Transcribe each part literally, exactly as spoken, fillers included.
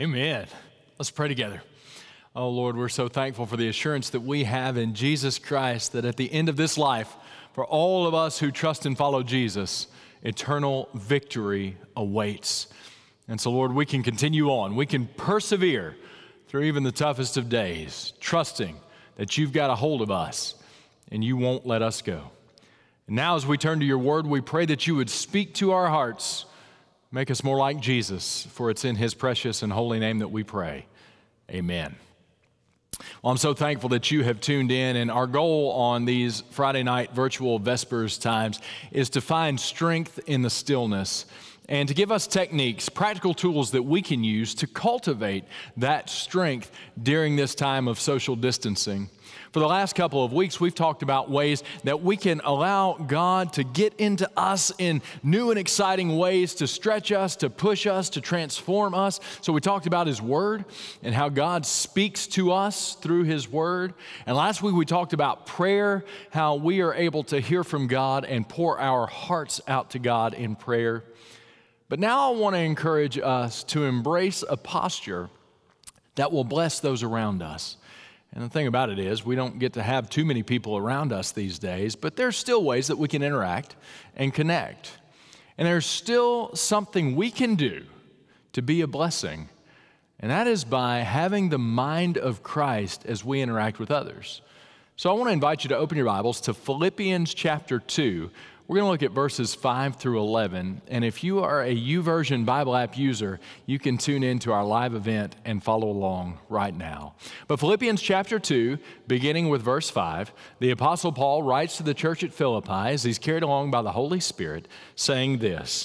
Amen. Let's pray together. Oh, Lord, we're so thankful for the assurance that we have in Jesus Christ that at the end of this life, for all of us who trust and follow Jesus, eternal victory awaits. And so, Lord, we can continue on. We can persevere through even the toughest of days, trusting that you've got a hold of us and you won't let us go. And now as we turn to your word, we pray that you would speak to our hearts, make us more like Jesus, for it's in his precious and holy name that we pray. Amen. Well, I'm so thankful that you have tuned in, and our goal on these Friday night virtual Vespers times is to find strength in the stillness and to give us techniques, practical tools that we can use to cultivate that strength during this time of social distancing. For the last couple of weeks, we've talked about ways that we can allow God to get into us in new and exciting ways, to stretch us, to push us, to transform us. So we talked about his word and how God speaks to us through his word. And last week we talked about prayer, how we are able to hear from God and pour our hearts out to God in prayer. But now I want to encourage us to embrace a posture that will bless those around us. And the thing about it is, we don't get to have too many people around us these days, but there's still ways that we can interact and connect. And there's still something we can do to be a blessing, and that is by having the mind of Christ as we interact with others. So I want to invite you to open your Bibles to Philippians chapter two. We're going to look at verses five through eleven, and if you are a YouVersion Bible app user, you can tune in to our live event and follow along right now. But Philippians chapter two, beginning with verse five, the Apostle Paul writes to the church at Philippi as he's carried along by the Holy Spirit, saying this: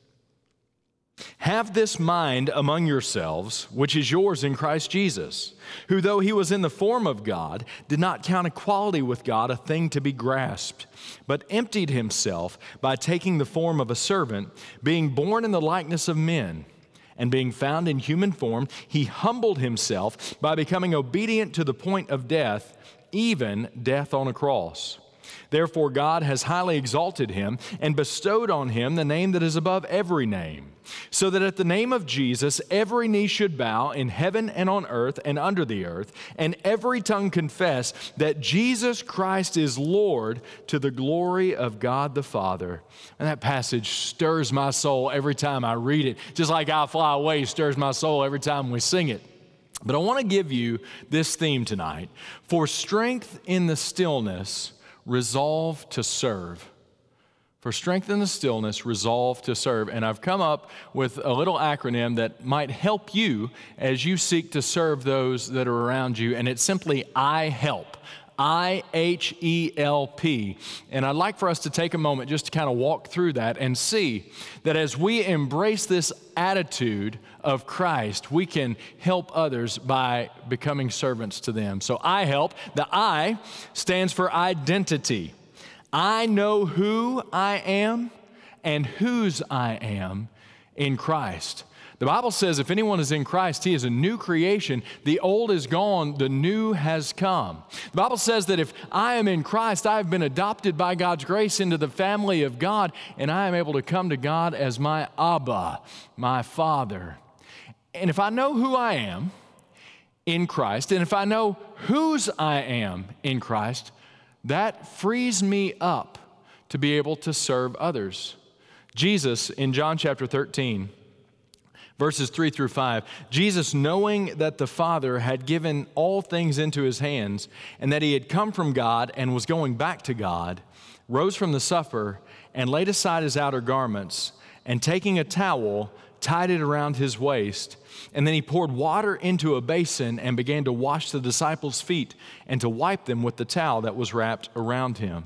"Have this mind among yourselves, which is yours in Christ Jesus, who though he was in the form of God, did not count equality with God a thing to be grasped, but emptied himself by taking the form of a servant, being born in the likeness of men. And being found in human form, he humbled himself by becoming obedient to the point of death, even death on a cross. Therefore God has highly exalted him and bestowed on him the name that is above every name, so that at the name of Jesus every knee should bow in heaven and on earth and under the earth, and every tongue confess that Jesus Christ is Lord, to the glory of God the Father." And that passage stirs my soul every time I read it, just like "I'll Fly Away" stirs my soul every time we sing it. But I want to give you this theme tonight: for strength in the stillness, resolve to serve. For strength in the stillness, resolve to serve. And I've come up with a little acronym that might help you as you seek to serve those that are around you, and it's simply I HELP. I H E L P. And I'd like for us to take a moment just to kind of walk through that and see that as we embrace this attitude of Christ, we can help others by becoming servants to them. So I HELP. The I stands for identity. I know who I am and whose I am in Christ. The Bible says if anyone is in Christ, he is a new creation. The old is gone, the new has come. The Bible says that if I am in Christ, I have been adopted by God's grace into the family of God, and I am able to come to God as my Abba, my Father. And if I know who I am in Christ, and if I know whose I am in Christ, that frees me up to be able to serve others. Jesus, in John chapter thirteen, verses three through five, Jesus, knowing that the Father had given all things into his hands and that he had come from God and was going back to God, rose from the supper and laid aside his outer garments, and taking a towel, tied it around his waist. And then he poured water into a basin and began to wash the disciples' feet and to wipe them with the towel that was wrapped around him.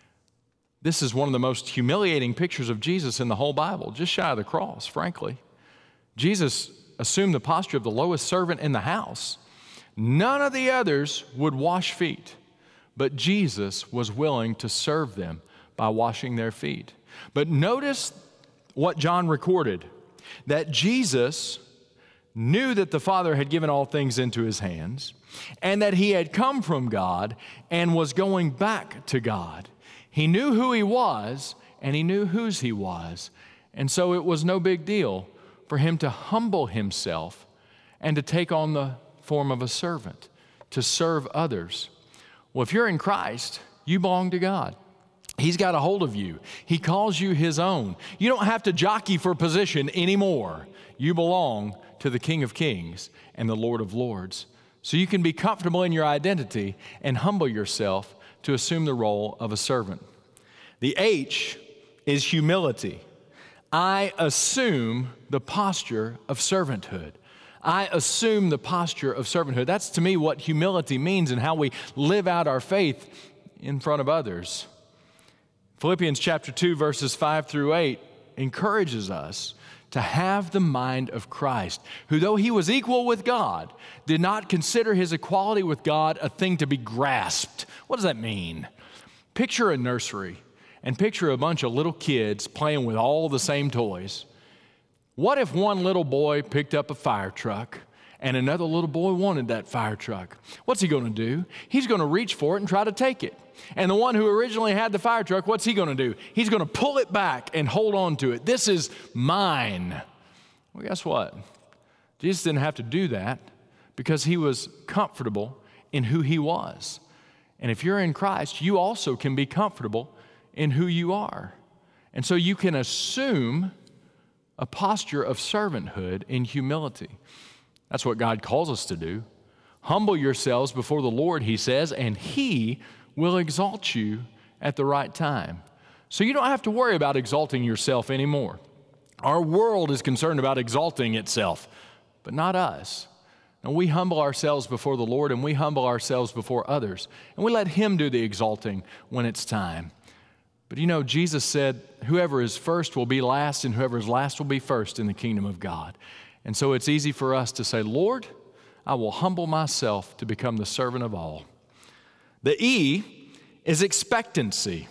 This is one of the most humiliating pictures of Jesus in the whole Bible, just shy of the cross, frankly. Jesus assumed the posture of the lowest servant in the house. None of the others would wash feet, but Jesus was willing to serve them by washing their feet. But notice what John recorded, that Jesus knew that the Father had given all things into his hands, and that he had come from God and was going back to God. He knew who he was, and he knew whose he was. And so it was no big deal for him to humble himself and to take on the form of a servant, to serve others. Well, if you're in Christ, you belong to God. He's got a hold of you. He calls you his own. You don't have to jockey for position anymore. You belong to the King of Kings and the Lord of Lords. So you can be comfortable in your identity and humble yourself to assume the role of a servant. The H is humility. I assume the posture of servanthood. I assume the posture of servanthood. That's to me what humility means and how we live out our faith in front of others. Philippians chapter two, verses five through eight encourages us to have the mind of Christ, who though he was equal with God, did not consider his equality with God a thing to be grasped. What does that mean? Picture a nursery and picture a bunch of little kids playing with all the same toys. What if one little boy picked up a fire truck and another little boy wanted that fire truck? What's he going to do? He's going to reach for it and try to take it. And the one who originally had the fire truck, what's he going to do? He's going to pull it back and hold on to it. This is mine. Well, guess what? Jesus didn't have to do that because he was comfortable in who he was. And if you're in Christ, you also can be comfortable in who you are. And so you can assume a posture of servanthood in humility. That's what God calls us to do. Humble yourselves before the Lord, he says, and he will exalt you at the right time. So you don't have to worry about exalting yourself anymore. Our world is concerned about exalting itself, but not us. And we humble ourselves before the Lord, and we humble ourselves before others, and we let him do the exalting when it's time. But you know, Jesus said, whoever is first will be last, and whoever is last will be first in the kingdom of God. And so it's easy for us to say, Lord, I will humble myself to become the servant of all. The E is expectancy.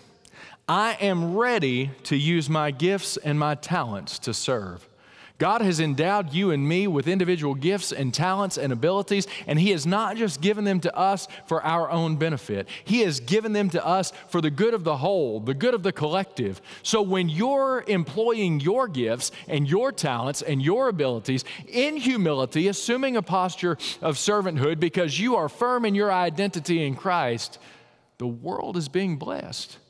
I am ready to use my gifts and my talents to serve. God has endowed you and me with individual gifts and talents and abilities, and he has not just given them to us for our own benefit. He has given them to us for the good of the whole, the good of the collective. So when you're employing your gifts and your talents and your abilities in humility, assuming a posture of servanthood because you are firm in your identity in Christ, the world is being blessed.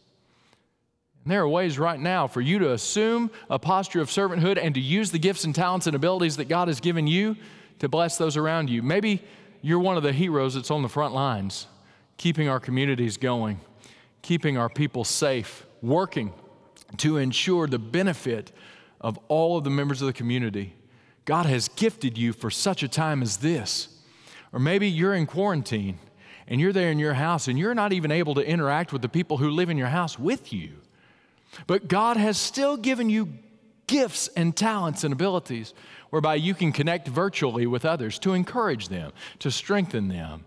And there are ways right now for you to assume a posture of servanthood and to use the gifts and talents and abilities that God has given you to bless those around you. Maybe you're one of the heroes that's on the front lines, keeping our communities going, keeping our people safe, working to ensure the benefit of all of the members of the community. God has gifted you for such a time as this. Or maybe you're in quarantine and you're there in your house and you're not even able to interact with the people who live in your house with you. But God has still given you gifts and talents and abilities whereby you can connect virtually with others to encourage them, to strengthen them.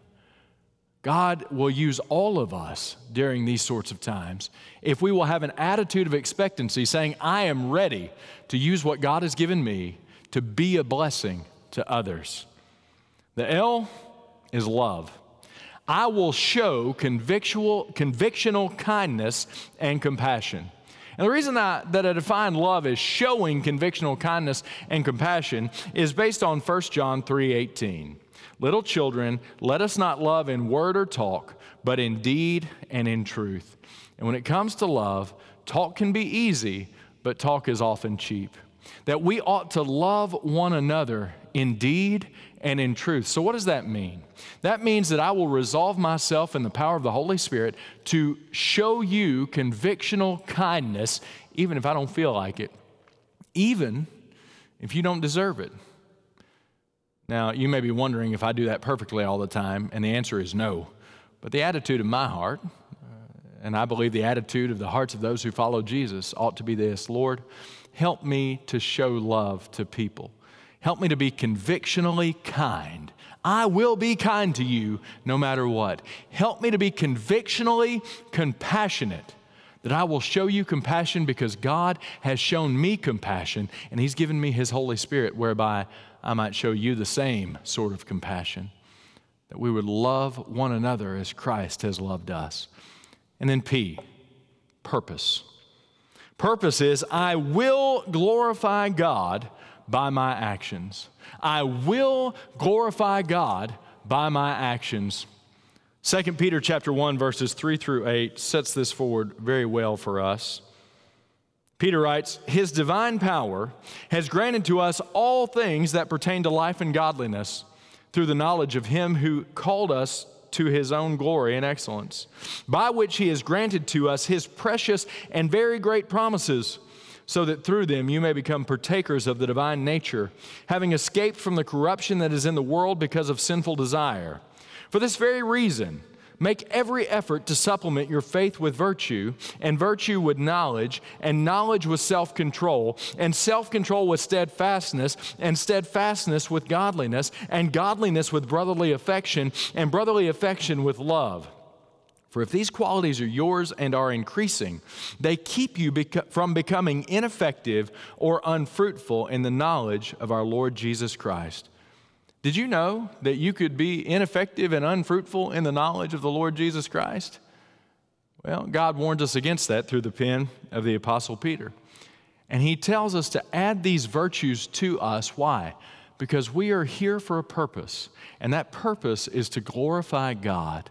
God will use all of us during these sorts of times if we will have an attitude of expectancy, saying, I am ready to use what God has given me to be a blessing to others. The L is love. I will show convictual, convictional kindness and compassion. And the reason that, that I define love as showing convictional kindness and compassion is based on First John three eighteen. Little children, let us not love in word or talk, but in deed and in truth. And when it comes to love, talk can be easy, but talk is often cheap. That we ought to love one another in deed and in truth. So what does that mean? That means that I will resolve myself in the power of the Holy Spirit to show you convictional kindness, even if I don't feel like it, even if you don't deserve it. Now, you may be wondering if I do that perfectly all the time, and the answer is no. But the attitude of my heart, uh, and I believe the attitude of the hearts of those who follow Jesus ought to be this: Lord, help me to show love to people. Help me to be convictionally kind. I will be kind to you no matter what. Help me to be convictionally compassionate, that I will show you compassion because God has shown me compassion, and he's given me his Holy Spirit whereby I might show you the same sort of compassion, that we would love one another as Christ has loved us. And then P, purpose. Purpose is I will glorify God by my actions. I will glorify God by my actions. Second Peter chapter one, verses three through eight sets this forward very well for us. Peter writes, His divine power has granted to us all things that pertain to life and godliness through the knowledge of Him who called us to His own glory and excellence, by which He has granted to us His precious and very great promises, so that through them you may become partakers of the divine nature, having escaped from the corruption that is in the world because of sinful desire. For this very reason, make every effort to supplement your faith with virtue, and virtue with knowledge, and knowledge with self-control, and self-control with steadfastness, and steadfastness with godliness, and godliness with brotherly affection, and brotherly affection with love. For if these qualities are yours and are increasing, they keep you beco- from becoming ineffective or unfruitful in the knowledge of our Lord Jesus Christ. Did you know that you could be ineffective and unfruitful in the knowledge of the Lord Jesus Christ? Well, God warned us against that through the pen of the Apostle Peter. And he tells us to add these virtues to us. Why? Because we are here for a purpose, and that purpose is to glorify God.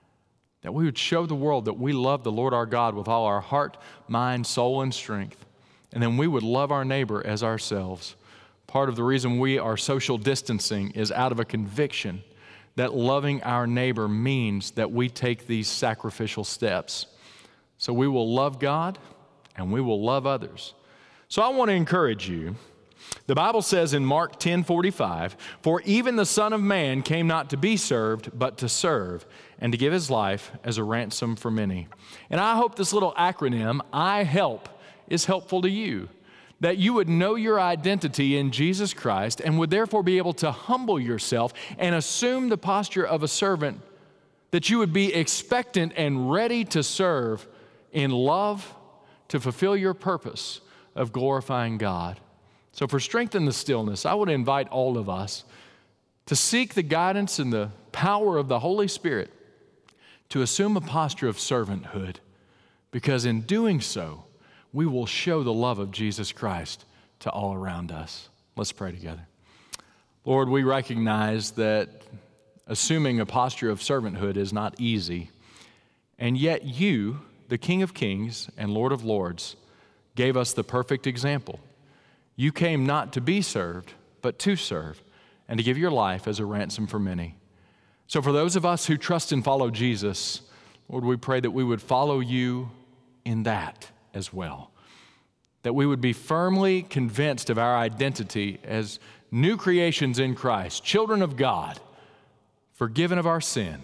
That we would show the world that we love the Lord our God with all our heart, mind, soul, and strength. And then we would love our neighbor as ourselves. Part of the reason we are social distancing is out of a conviction that loving our neighbor means that we take these sacrificial steps. So we will love God and we will love others. So I want to encourage you. The Bible says in Mark ten forty-five, for even the Son of Man came not to be served, but to serve, and to give his life as a ransom for many. And I hope this little acronym, I help, is helpful to you. That you would know your identity in Jesus Christ and would therefore be able to humble yourself and assume the posture of a servant, that you would be expectant and ready to serve in love to fulfill your purpose of glorifying God. So for strength in the stillness, I would invite all of us to seek the guidance and the power of the Holy Spirit to assume a posture of servanthood, because in doing so, we will show the love of Jesus Christ to all around us. Let's pray together. Lord, we recognize that assuming a posture of servanthood is not easy, and yet you, the King of Kings and Lord of Lords, gave us the perfect example. You came not to be served, but to serve, and to give your life as a ransom for many. So for those of us who trust and follow Jesus, Lord, we pray that we would follow you in that as well. That we would be firmly convinced of our identity as new creations in Christ, children of God, forgiven of our sin,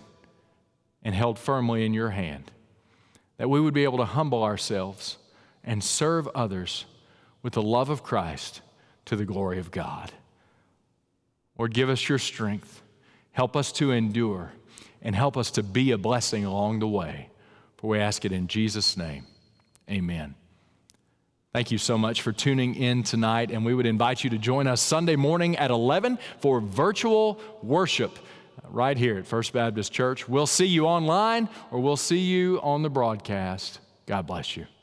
and held firmly in your hand. That we would be able to humble ourselves and serve others with the love of Christ to the glory of God. Lord, give us your strength. Help us to endure, and help us to be a blessing along the way. For we ask it in Jesus' name. Amen. Thank you so much for tuning in tonight, and we would invite you to join us Sunday morning at eleven for virtual worship right here at First Baptist Church. We'll see you online, or we'll see you on the broadcast. God bless you.